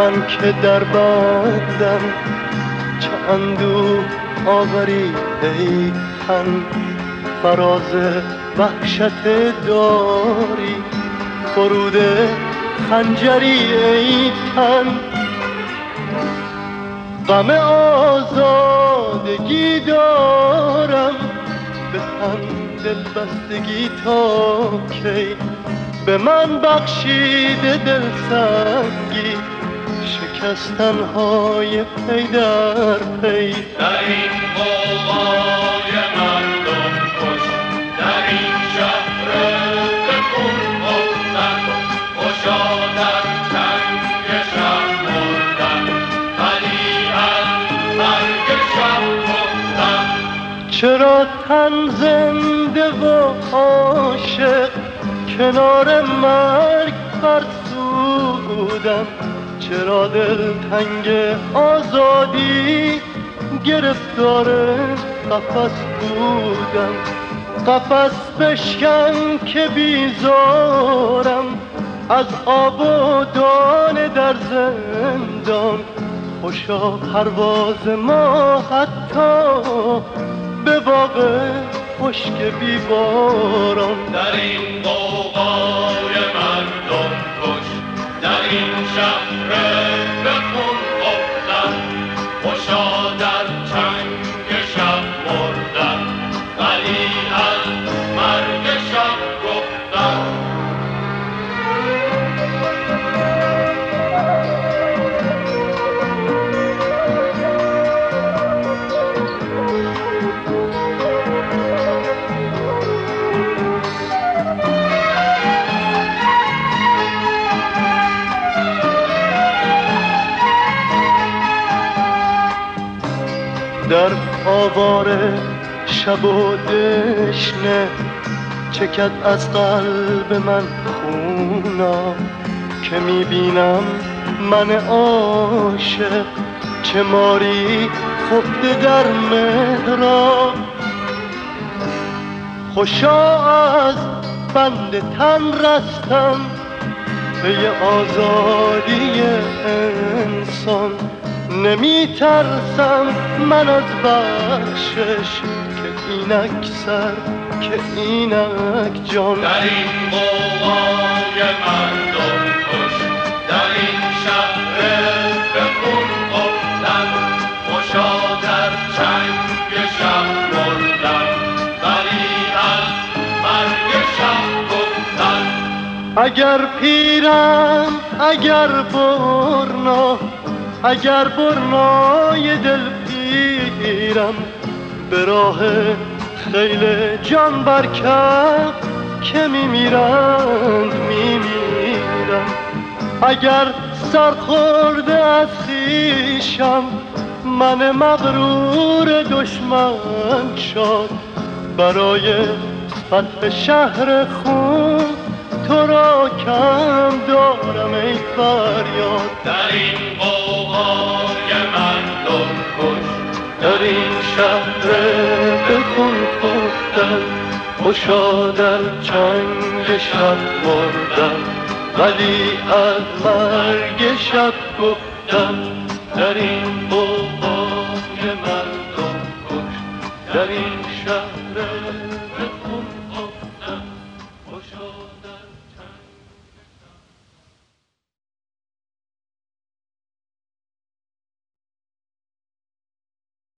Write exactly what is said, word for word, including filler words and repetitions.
من که در بندم چه اندوه آوری ای تن، فراز وحشت داری فرود خنجری ای تن. غم آزادگی دارم به تن دل بستگی تا کی، به من بخشیده دل سنگی شکستنهای پی در پی. در این غوغای مردم کش، در این شهر به خون افتن، خوشا در چنگ شب مردن، ولی از مرگ شب گفتن. چرا تن زنده و عاشق کنار مرگ فرسودم، چرا دل تنگ آزادی گرفتار قفس بودم. قفس بشکن که بیزارم از آب و دانه در زندان، خوشا پرواز ما حتی به باغ خشک بی باران. در این غوغای مردم کش، در این شهر به خون افتن، خوشا در چنگ شب مردن، ولی از مرگ شب گفتن. در آواره شب و دشنه چکد از قلب من خونا، که میبینم من عاشق چه ماری خفته در مهراب. خوشا از بند تن رستم پی آزادی انسان، نمی ترسم من از بخشش که اینک سر که اینک جان. در این غوغای مردم کش، در این شهر به خون افتن، خوشا در چنگ شب مردن، ولی از مرگ شب گفتن. اگر پیرم اگر برنا، اگر برنای دل پیرم، به راه خیل جان برکف که میمیرند میمیرم. اگر سرخورده از خویشم من مغرور دشمن شد، برای فتح شهر خون تو را کم دارم ای فریاد. در این غوغای مردم کش، در این شهر به خون خفتن، خوشا در چنگ شب مردن، ولی از مرگ شب گفتم. در این غوغای مردم کش، در این